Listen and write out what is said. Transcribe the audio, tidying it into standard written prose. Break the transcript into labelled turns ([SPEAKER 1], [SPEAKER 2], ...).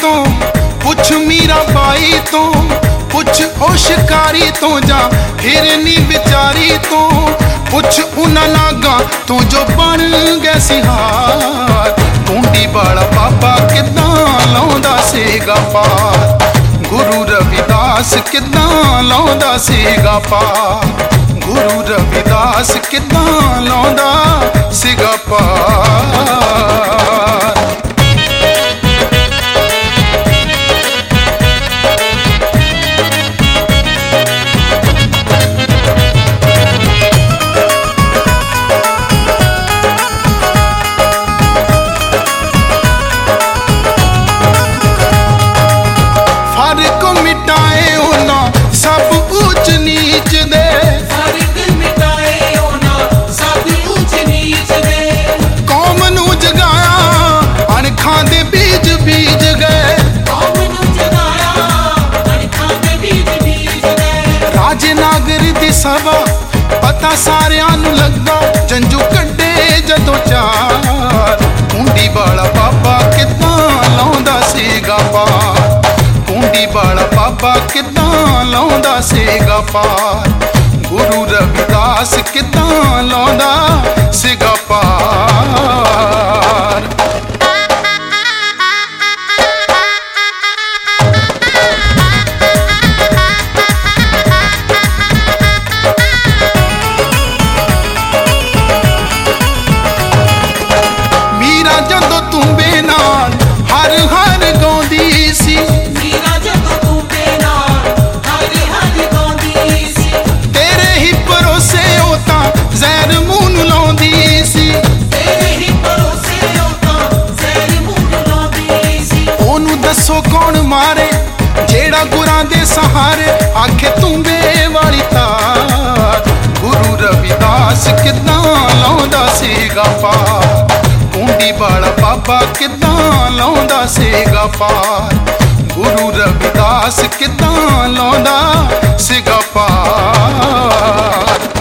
[SPEAKER 1] तो पुछ मीरा बाई तो पुछ ओ शिकारी तो जा हिरनी बिचारी तो पुछ उन्हां नागा तो जो बन गए सिहार। कुंडी वाला बाबा किदां लाउंदा सीगा पार, गुरु रविदास किदां लाउंदा सीगा पार, गुरु रविदास किदां लाउंदा सीगा पार। फर्क मिटाए होना सब ऊंच नीच दे,
[SPEAKER 2] फर्क मिटाए होना सब ऊंच नीच दे,
[SPEAKER 1] कौम नू जगाया अणखां दे बीज बीज गए,
[SPEAKER 2] कौम नू जगाया अणखां दे बीज बीज गए।
[SPEAKER 1] राजे नागर दी सभा पता सारियां नू लगा, जंजू कड्डे जदों चार। कुंडी वाला बाबा किदां लाउंदा सीगा पार, कुंडी वाला बाबा किदां लाउंदा सीगा पार, गुरु रविदास किदां लाउंदा सीगा पार। मीरा जदों तुम्बे नाल हर हर गाउंदी सी,
[SPEAKER 2] मीरा जदों तुम्बे नाल हर हर गाउंदी सी,
[SPEAKER 1] तेरे ही भरोसे ओ तां ज़हर मूंह नूं लाउंदी सी,
[SPEAKER 2] तेरे ही भरोसे ओ तां ज़हर मूंह नूं लाउंदी सी।
[SPEAKER 1] ओनू दसो कौन मारे जेड़ा गुरां दे सहारे आखे तुम्बे वाली तार। गुरु रविदास किदां लाउंदा सीगा पार, कुंडी वाला बाबा किदां लाउंदा सीगा पार, गुरु रविदास किदां लाउंदा सीगा पार।